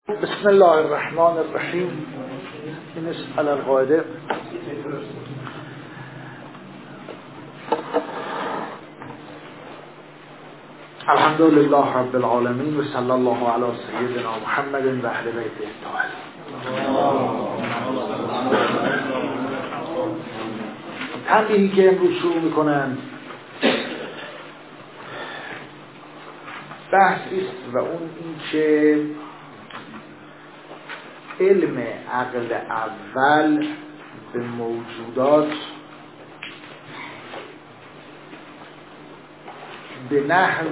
بسم الله الرحمن الرحیم. این على القاعده. الحمد لله رب العالمین و صلی الله علی سیدنا محمد و اهل بیته الطاهرین. تنبیهی که امروز شروع میکنند بحثی است و اون این که علم عقل اول به موجودات به نحو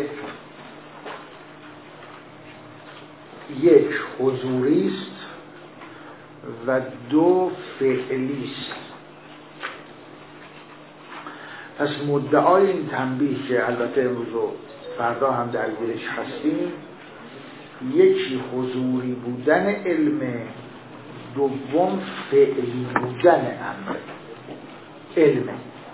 یک حضوری است و دو فعلی است. پس مدعای این تنبیه که البته امروز و فردا هم درگیرش هستیم، یکی حضوری بودن علم، دوم فعلی بودن امر. علم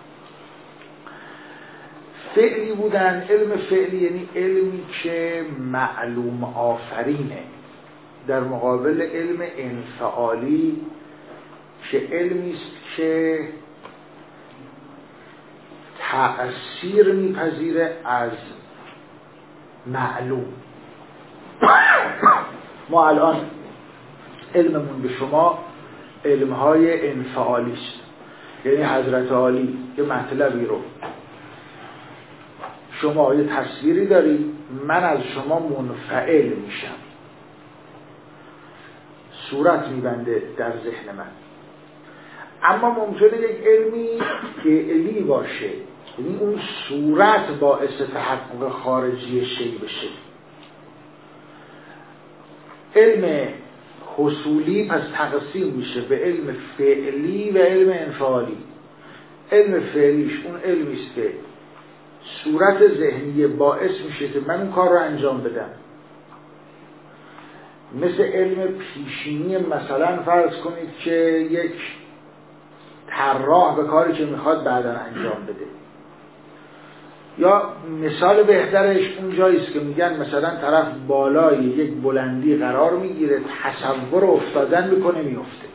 فعلی بودن، علم فعلی یعنی علمی که معلوم آفرینه، در مقابل علم انفعالی که علمی است که تأثیر میپذیره از معلوم. ما الان علممون به شما علمهای انفعالی است، یعنی حضرت عالی یه مطلبی رو شما یه تصویری داری، من از شما منفعل میشم، صورت میبنده در ذهن من. اما ممکنه یک علمی فعلی باشه، یعنی اون صورت باعث تحقق خارجی شی بشه. علم حصولی پس تقسیم میشه به علم فعلی و علم انفعالی. علم فعلیش اون علمی است که صورت ذهنی باعث میشه که من اون کار رو انجام بدم، مثل علم پیشینی. مثلا فرض کنید که یک طراح به کاری که میخواد بعدا انجام بده، یا مثال بهترش اون جایی است که میگن مثلا طرف بالای یک بلندی قرار میگیره، تصور افتادن میکنه، میفته.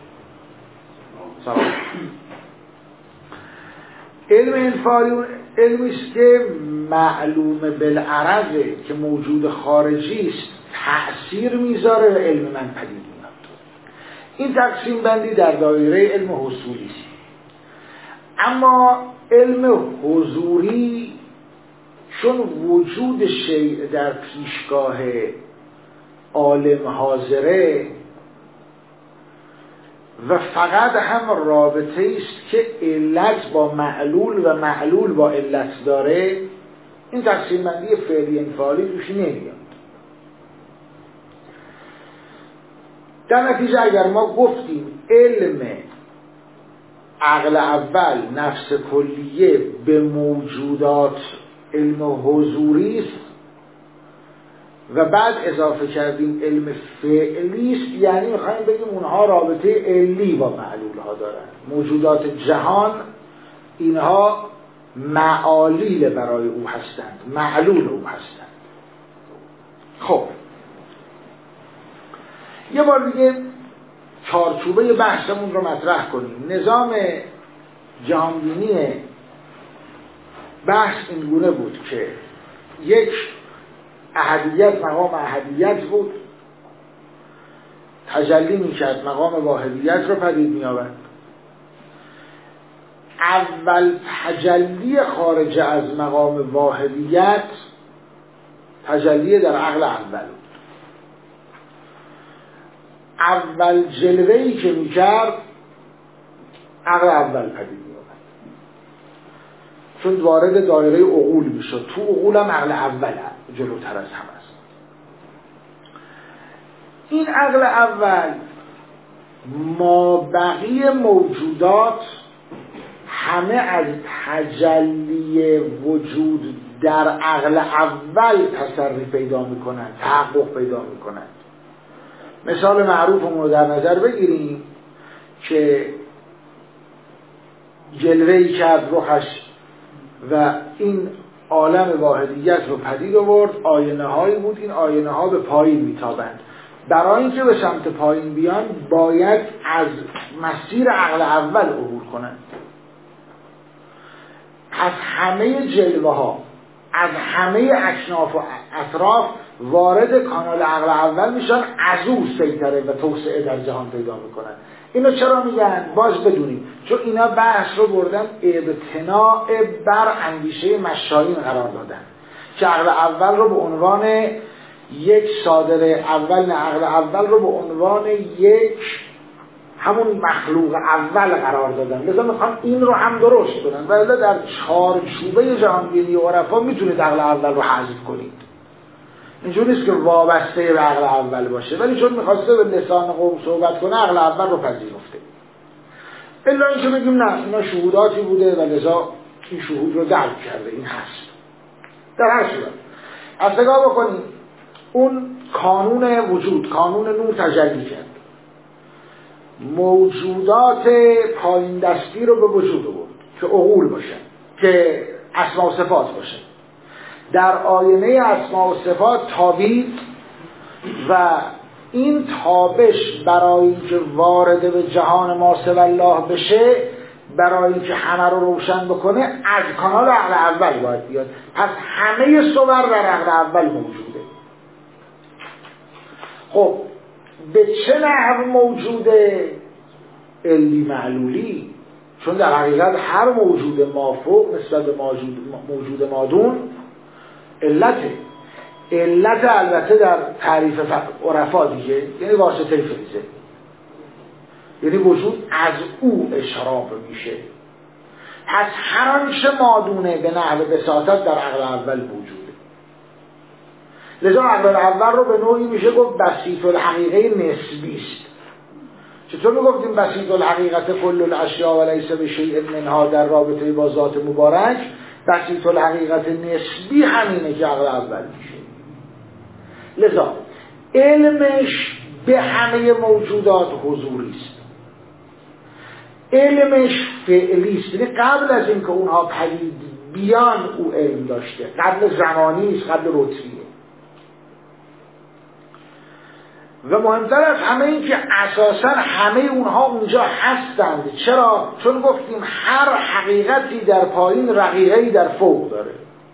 علم انفعالی علمی است که معلوم بالعرضه، که موجود خارجی است، تأثیر میذاره و علم من پدید میاد. این تقسیم بندی در دایره علم حصولی است. اما علم حضوری چون وجود شیء در پیشگاه عالم حاضره و فقط هم رابطه است که علت با معلول و معلول با علت داره، این تقسیم بندی فعلی انفعالی توش نمیاد. در نتیجه اگر ما گفتیم علم عقل اول نفس کلیه به موجودات علم حضوری است و بعد اضافه کردیم علم فعلی است، یعنی میخوایم بگیم اونها رابطه علی با معلول ها دارن. موجودات جهان اینها معالیل برای او هستند، معلول او هستند. خب یه بار دیگه چارچوبه بحثمون رو مطرح کنیم. نظام جهانبینی بحث این گونه بود که یک احدیت مقام احدیت بود، تجلی میکرد، مقام واحدیت رو پدید می‌آورد. اول تجلی خارج از مقام واحدیت تجلی در عقل اول بود. اول جلوه‌ای که میکرد عقل اول پدید می‌آورد، چون وارد دایره عقول میشد. تو عقول هم عقل اول جلوتر از هم است. این عقل اول ما بقیه موجودات همه از تجلی وجود در عقل اول تسری پیدا میکنند، تحقق پیدا میکنند. مثال معروفمون رو در نظر بگیریم که جلوه‌ای کرد روحش و این عالم واحدیت رو پدید آورد. آینه هایی بود، این آینه ها به پایین میتابند. برای اینکه به سمت پایین بیان باید از مسیر عقل اول عبور کنند. از همه جلوه ها، از همه اکناف و اطراف وارد کانال عقل اول میشن، از او سیطره و توسعه در جهان پیدا میکنن. اینو چرا میگن؟ باز بدونیم، چون اینا بحث رو بردن ابتناء بر اندیشه مشایین قرار دادن که عقل اول رو به عنوان یک صادر اول، نه عقل اول رو به عنوان یک همون مخلوق اول قرار دادن. لذا میخوان این رو هم درست کنن، ولی در چارچوبه جهانبینی عرفا میتونید عقل اول رو حذف کنید. اینجوری نیست که وابسته به عقل اول باشه، ولی چون میخواسته به لسان قوم صحبت کنه عقل اول رو پذیرفته. الا اینکه بگیم نه، اینا شهوداتی بوده و لذا این شهود رو درک کرده، این هست. در هر صورت از نگاه بکنیم، اون کانون وجود، کانون نور تجلی کرد، موجودات پایین دستی رو به وجود آورد که عقول باشن، که اسماء و صفات باشن. در آینه اسماء و صفات تابید و این تابش برای اینکه وارد به جهان ما سوی الله بشه، برای اینکه همه رو روشن بکنه، از کانال عقل اول باید بیاد. پس همه صور در عقل اول موجوده. خب به چه نحو موجوده؟ علی معلولی. چون در حقیقت هر موجود مافوق نسبت به موجود مادون علته. علت البته در تعریف عرفا دیگه یعنی واسطه فیزه، یعنی وجود از او اشراف میشه. پس هر آنچه مادونه به نحو بساطت در عقل اول موجوده. لذا عقل اول رو به نوعی میشه گفت بسیط الحقیقه نسبی است. چطور میگفتیم بسیط الحقیقت کل الاشیاء و لیس بشیء منها در رابطه با ذات مبارک؟ بسیط الحقیقت نسبی همینه که عقل اول میشه. لذا علمش به همه موجودات حضوری است، علمش فعلی است، یعنی قبل از اینکه اونها پدید بیان او علم داشته، قبل زمانی است، قبل رتبیه. و مهمتر از همه این که اساسا همه اونها اونجا هستند. چرا؟ چون گفتیم هر حقیقتی در پایین رقیقه‌ای در فوق داره.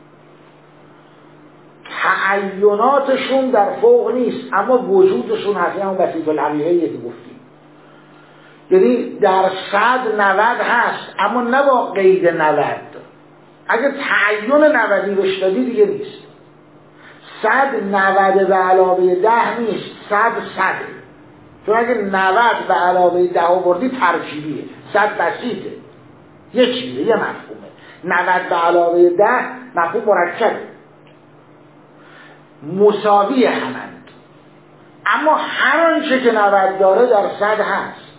تعیناتشون در فوق نیست، اما وجودشون هست. همون بسیط الحقیقه‌ایه که گفتیم، یعنی در 190 هست اما نه با قید 90. اگه تعین 90 بهش دادی دیگه نیست. 190 به علاوه 10 نیست، 100 100. چون اگه 90 به علاوه 10 آوردی ترکیبیه، 100 بسیطه، یه چیزه، یه مفهومه. 90 به علاوه 10 مفهوم مرکبه، مساوی همند، اما هر آنچه که 90 داره در 100 هست،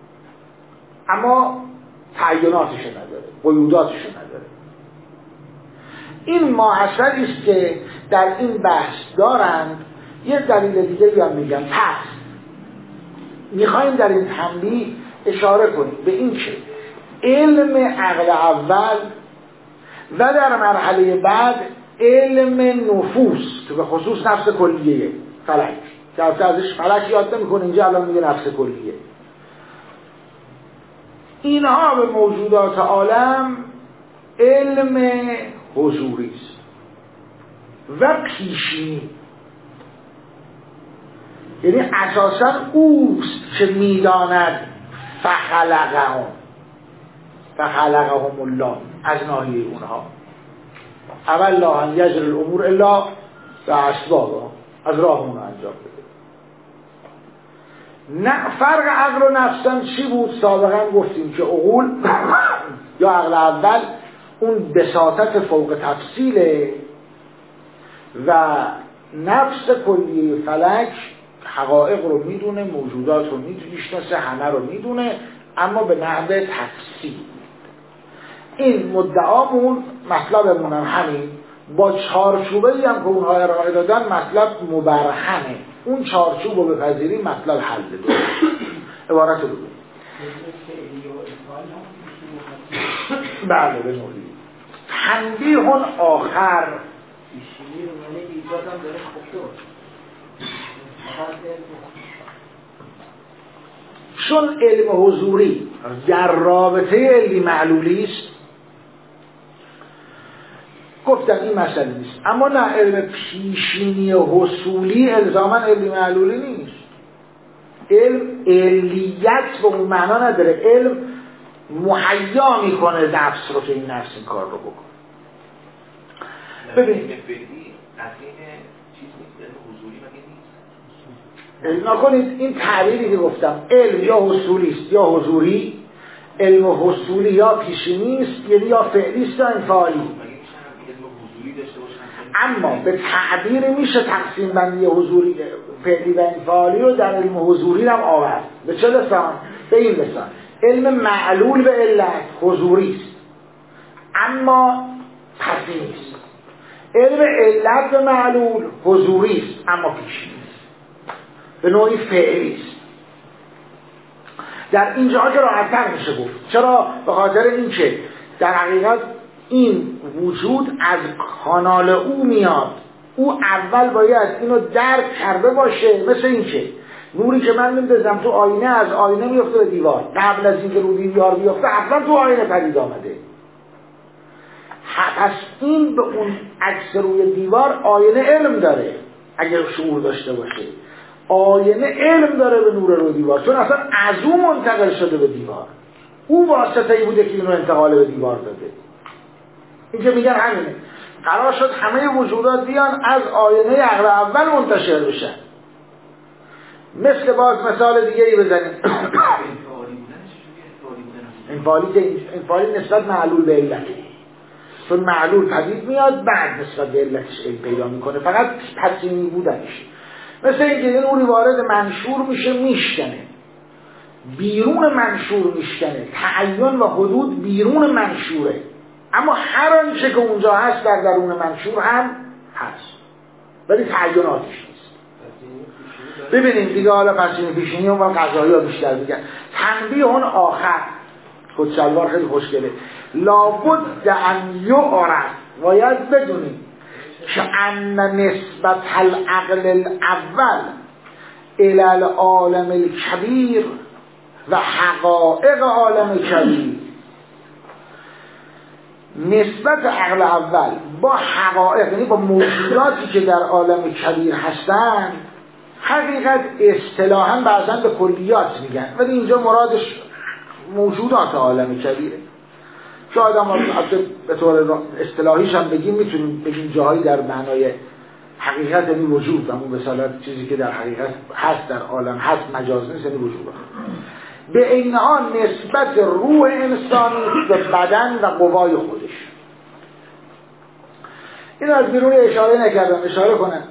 اما تعیناتشو نداره، قیوداتشو نداره. این ماحصلی است که در این بحث دارند. یه دلیل دیگه هم میگم. پس میخوایم در این تنبیه اشاره کنیم به این که علم عقل اول و در مرحله بعد علم نفوس که به خصوص نفس کلیه فلک، که ازش فلک یاد نمیکنه، اینجا الان میگه نفس کلیه، اینها به موجودات عالم علم حضوری است و پیشینی. یعنی اساسا اوست که میداند فخلقهم الله از ناحیه اونها. اول لا ان یجری الامور الا باسبابها، از راه اونها انجام بده. نه فرق عقل و نفسن چی بود؟ سابقا گفتیم که عقول یا عقل اول اون بساطت فوق تفصیله و نفس کلیه فلک حقایق رو میدونه، موجودات رو میشناسه، همه رو میدونه، اما به نحو تفصیل. این مدعامون، مطلبمون هم همین، با چارچوبه‌ای هم که اونها ارائه دادن مطلب مبرهنه. اون چارچوب رو بپذیری مطلب حل بده. عبارت رو بگو. بله به نوعی تنبیه آخر چون علم حضوری در رابطه علمی معلولی است، گفتم این مسئله نیست. اما نه، علم پیشینی حصولی الزاما علمی معلولی نیست. علم علیت به اون معنا نداره، علم مهیا میکنه نفس رو که این نفس این کار رو بکنه. ببین نکنید این تعبیری که گفتم علم یا حصولی است یا حضوری، علم حصولی یا پیشینی است یعنی یا فعلی است یا انفعالی. اما به تعبیر میشه تقسیم بندی حضوری فعلی و انفعالی رو در علم حضوری هم آورد. به چه لسان؟ به این لسان: علم معلول به علت حضوری است اما پسی نیست، علم علت به معلول حضوری است اما پیشینی است، به نوعی فعلی است. در اینجا که راحت‌تر میشه گفت. چرا؟ به خاطر اینکه در حقیقت این وجود از کانال او میاد. او اول باید اینو درک کرده باشه. مثل این که نوری که من میندازم تو آینه، از آینه میفته به دیوار. قبل از اینکه رو دیوار بیفته اصلا تو آینه پدید آمده. پس این به اون عکس روی دیوار آینه علم داره اگر شعور داشته باشه. آینه علم داره به نور روی دیوار، چون اصلا از او منتقل شده به دیوار. او واسطه‌ای بوده که اینو انتقال به دیوار داده. این که میگن همینه. قرار شد همه وجودات بیان از آینه عقل اول منتشر بشن. مثل باز مثال دیگه ای بزنیم. انفعالی نسبت معلول به علت، چون معلول پدید میاد بعد نسبت به علتش علم پیدا میکنه، فقط پسینی بودنش. مثل اینکه یه نوری وارد منشور میشه میشکنه، بیرون منشور میشکنه، تعین و حدود بیرون منشوره، اما هر آنچه که اونجا هست در درون منشور هم هست ولی تعیناتش نیست. ببینیم دیگه. حالا پسینی پیشینی و قضایی ها بیشتر میگن. تنبیه اون آخر خودشلوار خیلی خوشگله. لابد ان یعرف، باید بدونیم که ان نسبت العقل الاول الى العالم الکبیر و حقائق عالم کبیر، نسبت عقل اول با حقایق یعنی با موجوداتی که در عالم کبیر هستن، حقیقت اصطلاحاً بعضاً به کلیات میگن ولی اینجا مرادش موجودات عالم کبیره. شاید هم به طور اصطلاحیش هم بگیم، میتونیم بگیم جاهایی در معنای حقیقت یعنی وجود، همون به صلاح چیزی که در حقیقت هست در عالم هست، مجاز نیست، یعنی وجود هست. به اینها نسبت روح انسانی به بدن و قوای خودش. این از بیرون اشاره نکردم، اشاره کنم.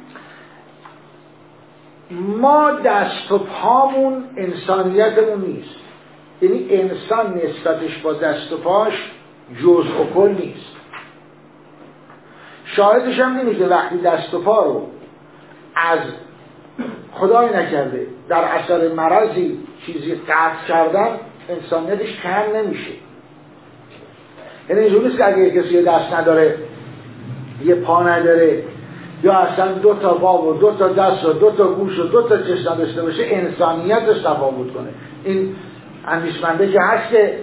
ما دست و پامون انسانیتمون نیست، یعنی انسان نسبتش با دست و پاش جزء و کل نیست. شاهدش هم اینه که وقتی دست و پا رو از خدای نکرده در اثر مرضی چیزی قطع کردن، انسانیتش کم نمیشه. یعنی اینجوری نیست که اگه کسی دست نداره، یه پا نداره، یا اصلا 2 تا پا و 2 تا دست و 2 تا گوش و 2 تا چشم داشته باشه، انسانیتش تفاوت کنه. این اندیشمنده که هست که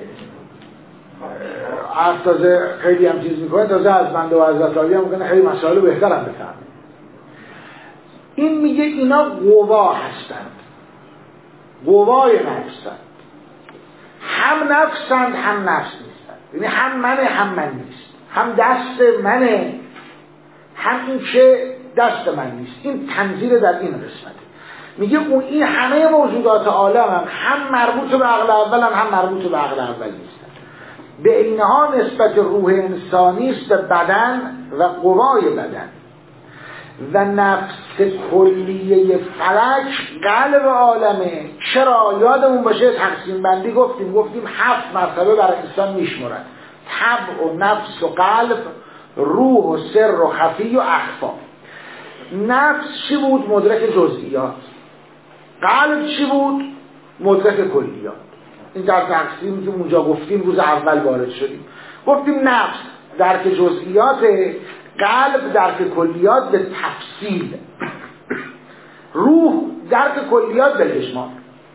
تازه خیلی هم چیز میکنه، تازه از بنده و حضرت عالی هم میکنه خیلی مسائل بهتر هم بفهمه. این میگه اینا قوا هستند، قوای نفسند، هم نفسند هم نفس نیستند. یعنی هم منه هم من نیست، هم دست منه هم این که دست من نیست. این تنزیل در این قسمته. میگه اون این همه موجودات عالم هم مربوط به عقل اول هم مربوط به عقل اول نیستن. به اینها نسبت روح انسانی است به بدن و قوای بدن و نفس کلیه فلک قلب عالمه. چرا؟ یادمون باشه تقسیم بندی گفتیم 7 مرتبه برای انسان میشمرن: طبع و نفس و قلب، روح و سر و خفی و اخفا. نفس چی بود؟ مدرک جزئیات. قلب چی بود؟ مدرک کلیات. این در تقسیمی که اونجا گفتیم روز اول وارد شدیم. گفتیم نفس درک جزئیات، قلب درک کلیات به تفصیل. روح درک کلیات بالاجمال.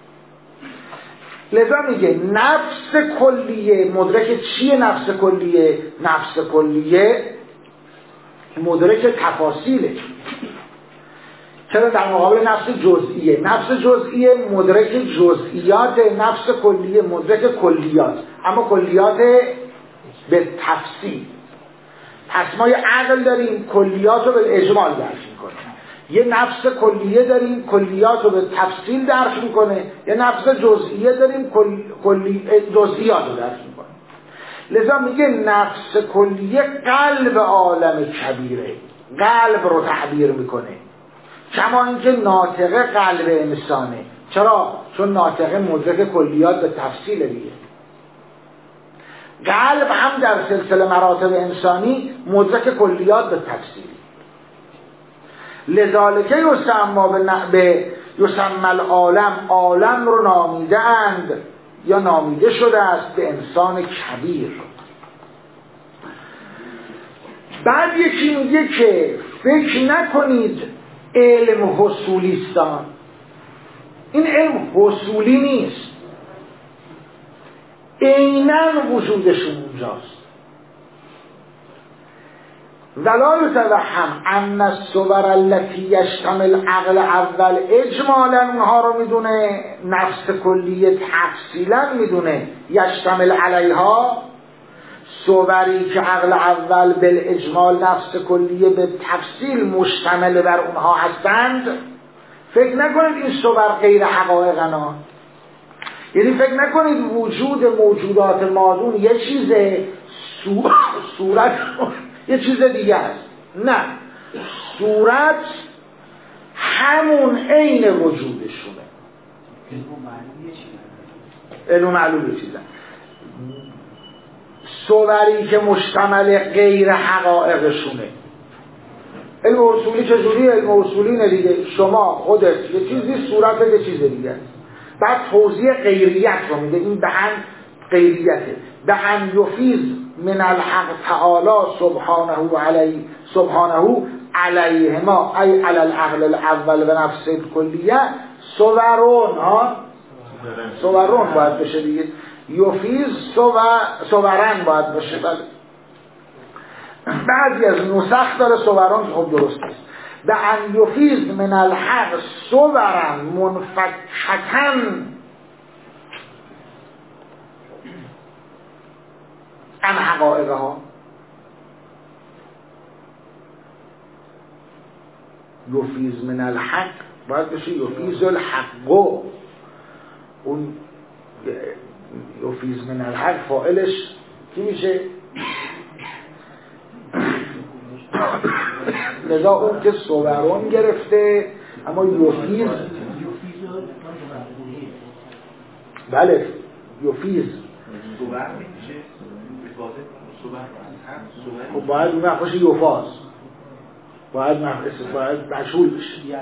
لذا میگه نفس کلیه مدرک چیه؟ نفس کلیه، نفس کلیه مدرک تفاصیله. چرا در مقابل نفس جزئیه؟ نفس جزئیه مدرک جزئیات، نفس کلیه مدرک کلیات، اما کلیات به تفصیل. پس ما یه عقل داریم کلیات رو به اجمال درک میکنه، یه نفس کلیه داریم کلیات رو به تفصیل درک میکنه، یه نفس جزئیه داریم جزئیات رو درک میکنه. لذا میگه نفس کلیه قلب عالم کبیره، قلب رو تعبیر میکنه، کما اینکه ناطقه قلب انسانه. چرا؟ چون ناطقه مدرک کلیات به تفصیل دیگه. قلب هم در سلسله مراتب انسانی مدرک کلیات به تفصیل. لذالک یسمى العالم، عالم رو نامیده اند یا نامیده شده است به انسان کبیر. بعد یکی میگه که فکر نکنید علم حصولیستان، این علم حصولی نیست، عیناً وجودشون اونجاست. ولا یتوهم ان الصور التي یشتمل عقل اول، اجمالا اونها رو میدونه، نفس کلیه تفصیلا میدونه، یشتمل علیها، صوری که عقل اول بالاجمال نفس کلیه به تفصیل مشتمل بر اونها هستند. فکر نکنید این صور غیر حقایقنا، یعنی فکر نکنید وجود موجودات مادون یه چیزه، صورت یه چیز دیگه است. نه، صورت همون عین وجودشونه. علم معلوم یه چیزه، صوری که مشتمل غیر حقایقشونه. علم اصولی چجوری؟ علم اصولی نه دیگه، شما خودت یه چیزی، صورت یه چیز دیگه است. بعد توضیح غیریت رو میده، این به هم غیریته، به هم یفیز من الحق تعالی سبحانه علیهما ای علی العقل الاول و نفس کلیه صورون باید بشه دیگه، یفیز صورن باید بشه. بعضی از نسخ داره صورون که خب درست است. به ان یفیز من الحق صورن منفکتن عن حقائقها. یفیز من الحق باید بشه یفیز الحقو، اون یفیز من الحق فاعلش کی میشه؟ لذا اون که صورون گرفته، اما یفیز، بله یفیز خب باید اون وقت باشه یفاز، باید مشهول بشه.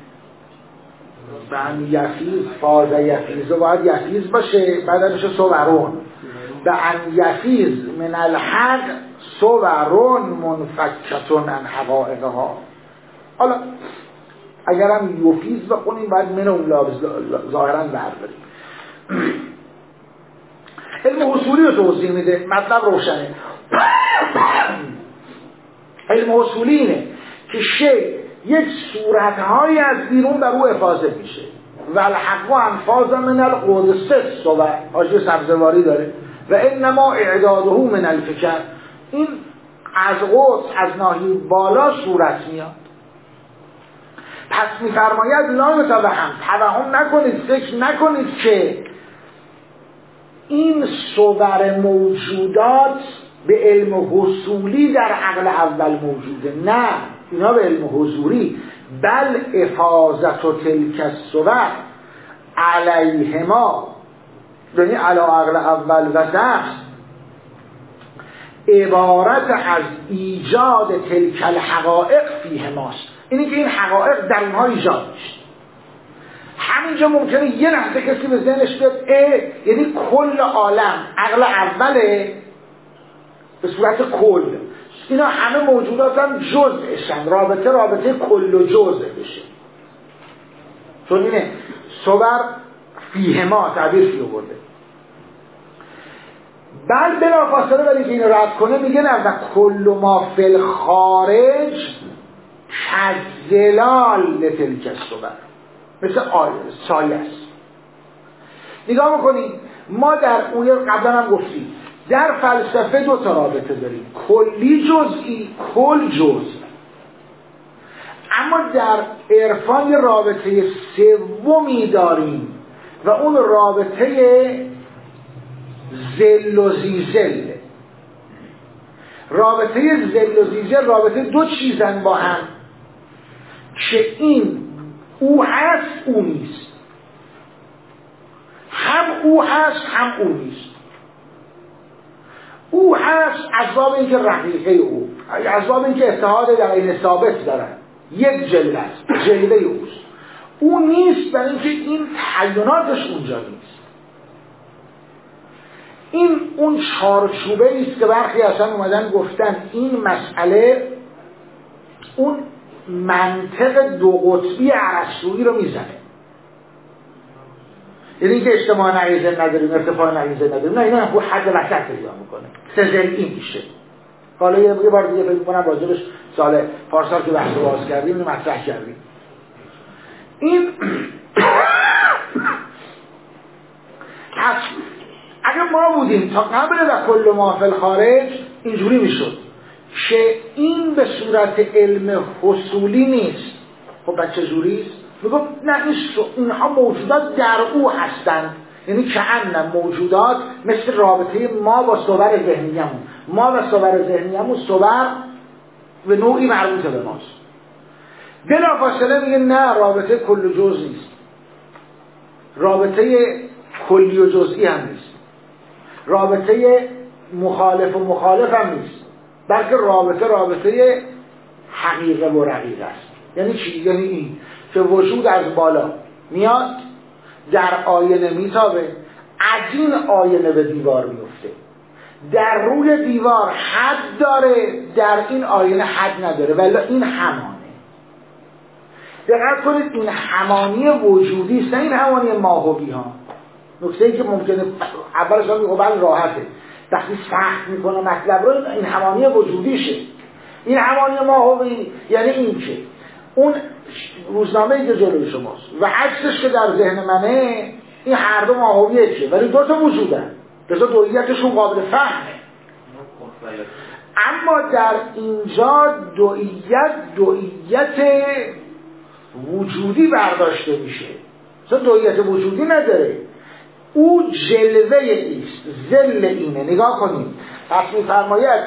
بعد یفیز، فاز یفیز باید یفیز باشه، بعد بشه صورون. به ان یفیز من الحق صورون منفکتون عن حقائقها. حالا اگرم یفیز بخونیم باید من اون ظاهرا برداریم. علم اصولی رو توضیح میده، مطلب روشنه. علم اصولی اینه که شی یک صورتهایی از بیرون در او افاظه میشه. و الحق و انفاظ من القدس صور، حاشیه سبزواری داره، و انما اعداده من الفکر، این از قدس از ناحیه بالا صورت میاد. پس میفرماید لا توهم نکنید، فکر نکنید که این صور موجودات به علم حصولی در عقل اول موجوده، نه، اینا به علم حضوری. بل افاظت و تلک الصور علیهما، یعنی علی عقل اول و نفس، عبارت از ایجاد تلک الحقائق فیهماست. اینی که این حقائق در اونها ایجاد میشه. همینجا ممکنه یه لحظه کسی به ذهنش بیاد یعنی کل عالم عقل اوله به صورت کل، اینا همه موجودات هم جزءشن، رابطه کل و جزء بشه. چون اینه صور فیهما تعبیر فیه برده. بعد بلافاصله ولی که اینو رد کنه میگه نه و کل ما فی الخارج کالظلال لتلک الصور، مثل سایه است. نگاه میکنید ما در اون قبلا هم گفتیم در فلسفه دو تا رابطه داریم، کلی جزئی، کل جزء. اما در عرفان یه رابطه سومی داریم و اون رابطه ذل و زیزل. رابطه ذل و زیزل رابطه دو چیزن با هم که این او هست او نیست، هم او هست هم او نیست. او هست از باب اینکه رقیقه او، از باب اینکه اتحاد در این ثابت دارن، یک جلوه است، جلوه اوست. او نیست برای اینکه این تعیناتش اونجا نیست. این اون چارچوبه است که برخی اصلا اومدن گفتن این مسئله اون منطق دو قطبی ارسطویی رو میزنه. یعنی اینکه اجتماع نقیضه نداریم، ارتفاع نقیضه نداریم، نه اینا هم حد وسط پیدا میکنه، سزلی میشه. حالا یه بار دیگه فکر می‌کنم راجبش سال پارسال که بحث باز کردیم اینو مطرح کردیم. این اگر ما بودیم تا قبل و کل ما فی الخارج اینجوری میشد که این به صورت علم حصولی نیست. خب بچه جوریست؟ میگم نه اینها موجودات در او هستند، یعنی کأن موجودات مثل رابطه ما با صور ذهنیمون، ما و صور ذهنیمون صور به نوعی مربوط به ماست. بلافاصله میگه نه رابطه کل و جز نیست، رابطه کلی و جزئی هم نیست، رابطه مخالف و مخالف هم نیست، بلکه رابطه حقیقه و رقیقه است. یعنی چی؟ یعنی این که وجود از بالا میاد در آینه میتابه، از این آینه به دیوار میفته، در روی دیوار حد داره، در این آینه حد نداره، ولی این همانه. دقت کنید این همانی وجودی است، نه این همانی ماهوی ها. نکته ای که ممکنه اولش هم میگه راحته، وقتی سخت میکنه مطلب رو، این همانی وجودیشه. این همانی ماهوی یعنی این که اون روزنامه‌ای که جلوی شماست و عکسش که در ذهن منه، این هر دو ماهویه چه، ولی دو تا وجودن، لذا دوئیتشون قابل فهمه. اما در اینجا دوئیت وجودی برداشته میشه، چون دوئیت وجودی نداره، او جلوه ایست، ذل اینه. نگاه کنید پس میفرماید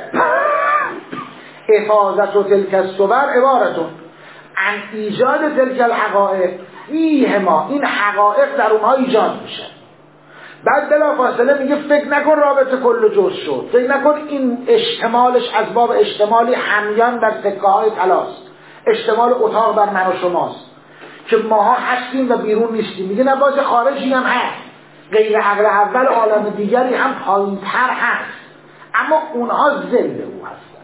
حفاظت و تلک الصور عبارتون عن ایجاد تلک الحقائق فیهما، این حقایق در اونها ایجاد میشه. بعد بلافاصله میگه فکر نکن رابطه کل و جز شد، فکر نکن این اشتمالش از باب اشتمالی همیان در سکه های طلاست، اشتمال اتاق بر من و شماست که ماها هستیم و بیرون نیستیم. میگه نباز خارجی هم هست، غیر عقل اول عالم دیگری هم پایین‌تر هست، اما اونها ذل او هستن.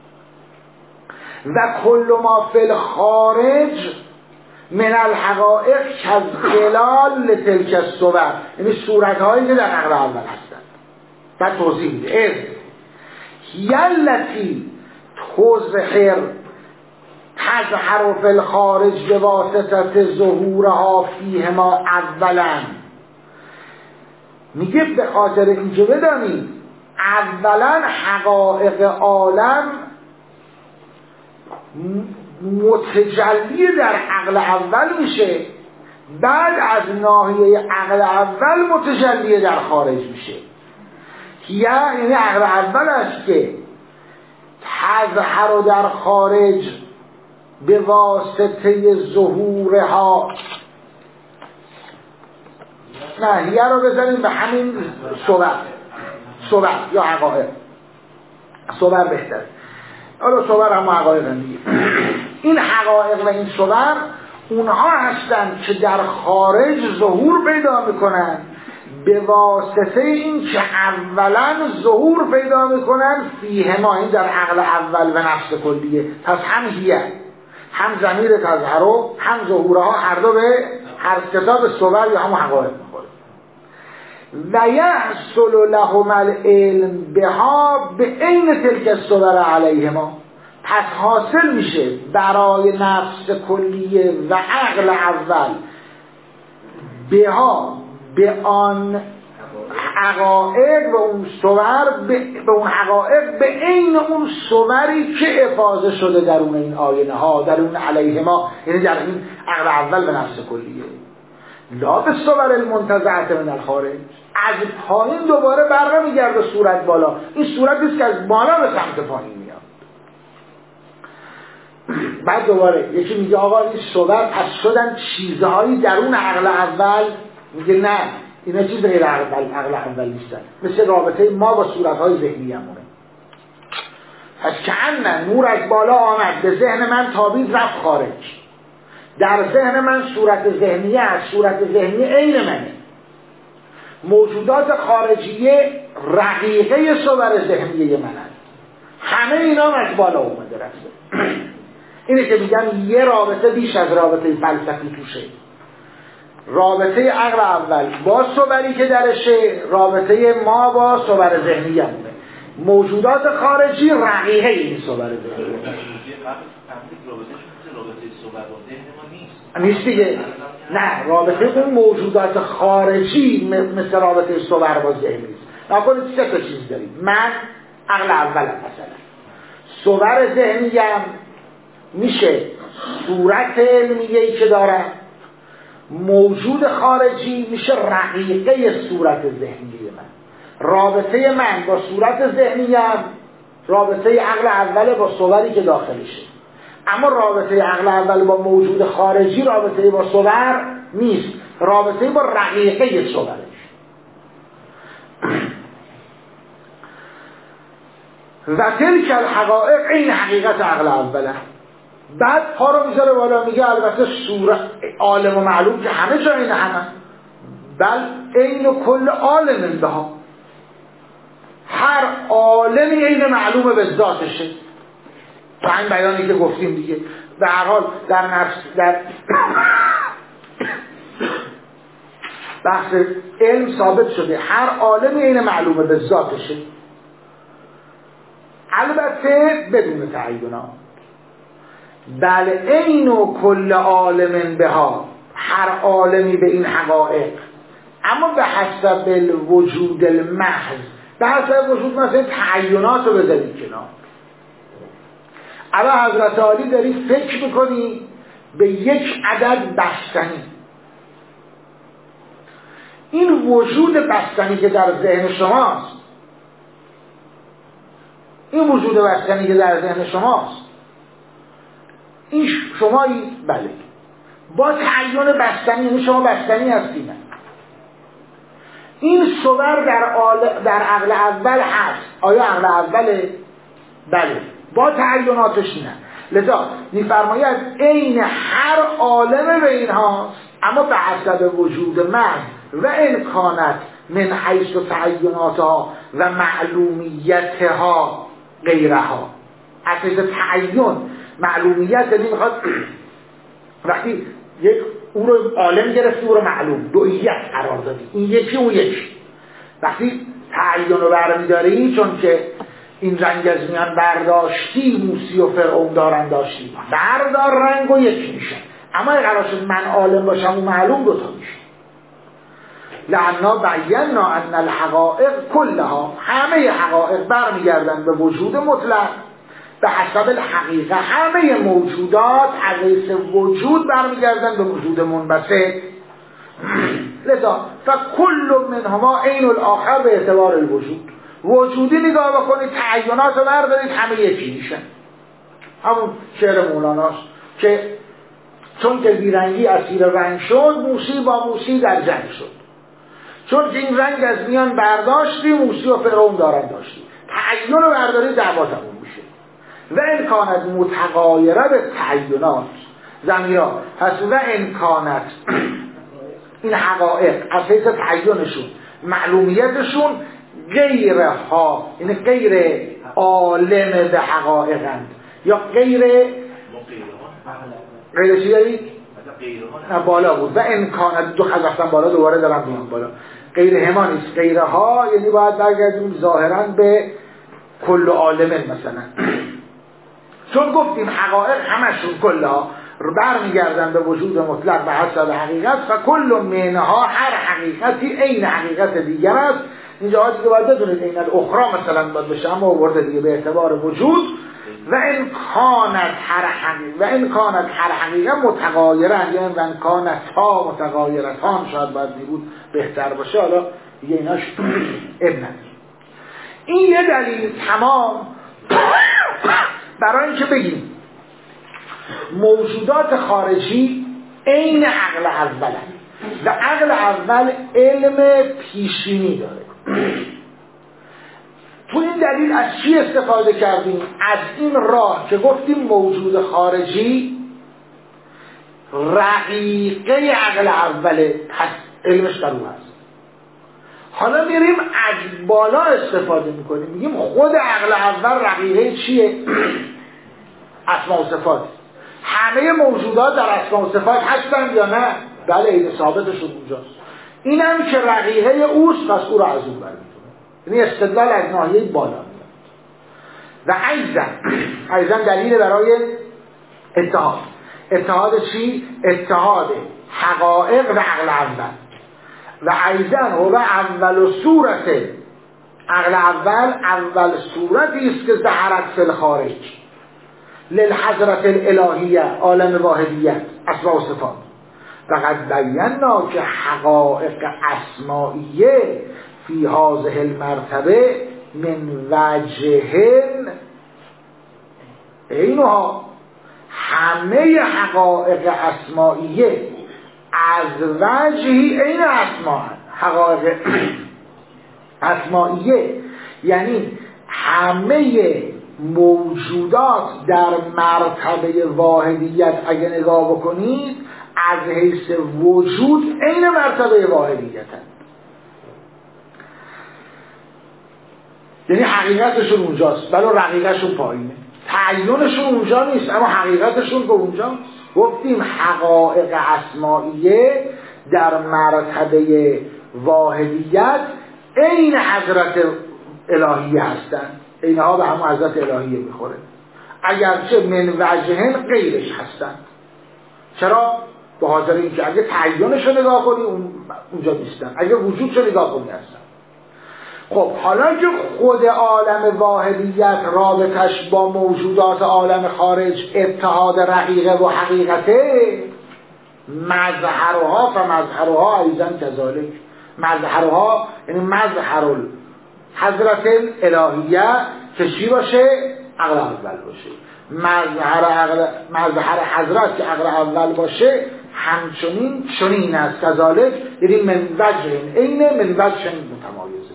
و کل ما فی الخارج من الحقائق کالظلال لتلک الصور، یعنی صورت‌هایی که در عقل اول هستن. بعد توضیح میده یلتی تظهر فی الخارج بواسطه ظهورها فیهما اولا. میگه به خاطر اینکه بدانید اولا حقایق عالم متجلی در عقل اول میشه، بعد از ناحیه عقل اول متجلی در خارج میشه. یعنی عقل اول است که تظهر در خارج به واسطه ظهورها. نه هیه رو بزنیم به همین صور یا حقایق، صور بهتر، حالا صور هم حقایق دیگه. این حقایق و این صور اونها هستند که در خارج ظهور پیدا میکنن به واسطه این که اولا ظهور پیدا میکنن فیهما، این در عقل اول و نفس کلیه. پس هم هیه، هم ضمیر تظهر، هم ظهورها، هر دو به هر کتاب صور یا همون حقایق میخوره. و یحصل لهم العلم بها به عین تلک الصور علیهما، پس حاصل میشه برای نفس کلیه و عقل اول بها به آن حقایق و اون صور، به اون حقایق به عین اون صوری که افاضه شده در اون این آینه ها، در اون علیهما، یعنی در این عقل اول به نفس کلیه، لا به صور المنتزعه من الخارج. از پایین دوباره بر نمیگرده صورت بالا، این صورت نیست که از بالا به سمت پایین میاد. بعد دوباره یکی میگه آقا این صور پس شدن چیزهایی درون عقل اول، میگه نه اینا چیز غیر عقل اول نیستن، مثل رابطه ما با صورتهای ذهنی همونه. پس کأن نور از بالا آمد به ذهن من تابید رفت خارج، در ذهن من صورت ذهنیه از صورت ذهنی عین منه، موجودات خارجیه رقیقه صور ذهنیه منن، همه اینا از بالا اومده رفته. اینه که میگم یه رابطه بیش از رابطه فلسفی توشه، رابطه عقل اول با صوری که درشه، رابطه ما با صور ذهنی همونه، موجودات خارجی رقیقه این صور ذهنی نیست دیگه. نه، رابطه اون موجودات خارجی مثل رابطه صور با ذهنی نیست. نکنید سه تا چیز داریم، من عقل اولم، مثلا صور ذهنی هم میشه صورت علمیه‌ای که دارم، موجود خارجی میشه رقیقه صورت ذهنی من. رابطه من با صورت ذهنی هم رابطه عقل اول با صوری که داخلشه، اما رابطه عقل اول با موجود خارجی رابطه با صور نیست، رابطه با رقیقه صورش. و تلک الحقائق این حقیقت عقل اوله. بعد پا رو میذاره بالا میگه البته صورت عالم و معلوم که همه جا این همه، بل این و کل عالم بها، هر عالمی این معلوم به ذاتشه. تا این بیانی که گفتیم دیگه، به هر حال در نفس در بحث علم ثابت شده هر عالمی این معلومه به ذاتشه، البته بدون تعیینات. بله این و کل عالم بها، هر عالمی به این حقایق، اما به حسب الوجود المحض، به حسب وجود مثلا تعیینات رو بذارید کنار. اما حضرت عالی داری فکر میکنی به یک عدد بستنی، این وجود بستنی که در ذهن شماست، این وجود بستنی که در ذهن شماست، این شمایی، بله با تعیین بستنی، این شما بستنی هستید. این صور در عقل اول هست، آیا عقل اوله؟ بله با تعییناتش نه. لذا میفرماید عین هر عالم به این هاست، اما به حسب وجود محض و امکانات من حیث و تعییناتها و معلومیتها غیرها. اساس تعیین معلومیت میخواد وقتی یک او رو عالم گرفتی او رو معلوم دوئیت قرار دادی، این یکی اون یکی. وقتی تعیین رو برمیداری، چون که این رنگ از میان برداشتی، موسی و فرعون دارن داشتی، بردار رنگ و یکی میشه. اما قرار شد من عالم باشم و معلوم دوتا میشه. لعنا بینا ان الحقائق کلها، همه حقائق برمیگردن به وجود مطلق به حسب الحقیقه، همه موجودات از حیث وجود برمیگردن به وجود منبسط. لذا فکل منهما عین الاخر به اعتبار الوجود. وجودی نگاه بکنید، تعیینات رو بردارید، همه یکی میشن. همون شعر مولاناست که چون که بیرنگی اسیر رنگ شد، موسی با موسی در جنگ شد. چون که این رنگ از میان برداشتی، موسی و فرعون دارن داشتی. تعیین رو بردارید، دعوا تموم میشه. و امکانت متغایره به تعیینات زمیرا پس و امکانت این حقایق از حیث تعیینشون معلومیتشون غیرها، یعنی غیر عالم به حقایقند، یا غیر چی دارید؟ نه بالا بود و امکان دو خزفتن بالا دوباره دارم میان بالا غیره ما نیست غیره ها یعنی باید برگردیم ظاهرا به کل عالمه مثلا چون گفتیم حقایق همشون کلها برمیگردن به وجود مطلق به حسب حقیقت و کل منها هر حقیقتی عین حقیقت دیگر است. اینجا ها دیگه باید بدونید این الاخرى مثلا باید بشه اما آورده دیگه به اعتبار وجود و این کانت هر حقیقت متغایرن یعنی و این کانت ها متغایرتان شاید باید بود بهتر باشه حالا دیگه ایناش ابن این یه دلیل تمام برای اینکه بگیم موجودات خارجی عین عقل اول و عقل اول علم پیشینی داره. تو این دلیل از چی استفاده کردیم؟ از این راه که گفتیم موجود خارجی رقیقه عقل اوله پس علمش در اون هست. حالا میریم از بالا استفاده میکنیم میگیم خود عقل اول رقیقه چیه؟ اسماء و صفات. همه موجودات در اسماء و صفات هستن یا نه؟ بله این ثابتشون اونجاست. اینم که رقیقه اوست پس او را از اون برمی‌داره. یعنی استدلال از ناحیه بالا میاد. و ایضا دلیل برای اتحاد. اتحاد چی؟ اتحاد حقایق و عقل اول. و ایضا هو اول صورت عقل اول صورتی است که ظهرت فی الخارج للحضرت الالهیه عالم واحدیت اسماء و صفات. فقد بینا که حقائق اسمائیه فی هذه المرتبه من وجه اینها همه حقائق اسمائیه از وجهی این اسماء حقایق اسمائیه یعنی همه موجودات در مرتبه واحدیت اگه نگاه بکنید از حیث وجود این مرتبه واحدیت هست. یعنی حقیقتشون اونجاست بلو رقیقشون پایینه تعیینشون اونجا نیست اما حقیقتشون به اونجاست. گفتیم حقایق اسمائیه در مرتبه واحدیت این حضرت الهیه هستند اینها به همون حضرت الهیه میخوره اگرچه من وجهن غیرش هستند. چرا؟ به خاطر اینکه اگه تعیینش رو نگاه کنی اونجا نیستن اگه وجودش رو نگاه کنی هستن. خب حالا که خود عالم واحدیت رابطش با موجودات عالم خارج اتحاد رقیقه و حقیقته مظهرها فمظهرها ایضا کذالک مظهرها یعنی مظهر حضرت الهیه که چی باشه؟ عقل اول باشه. مظهر حضرت که عقل اول باشه همچنین چنین است کذالک یعنی من وجه عین من وجه متمایزه.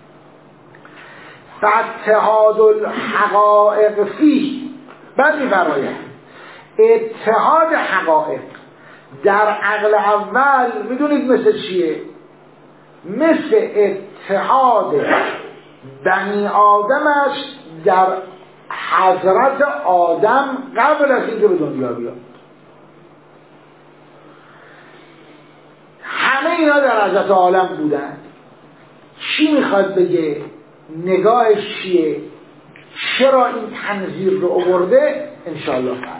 فاتحاد الحقائق فیه بعد می‌فرماید اتحاد حقائق در عقل اول میدونید مثل چیه؟ مثل اتحاد بنی آدمش در حضرت آدم قبل از اینکه به دنیا بیاد. همه اینا در حضرت عالم بودن. چی میخواد بگه؟ نگاهش چیه؟ چرا این تنظیر رو آورده؟ انشاءالله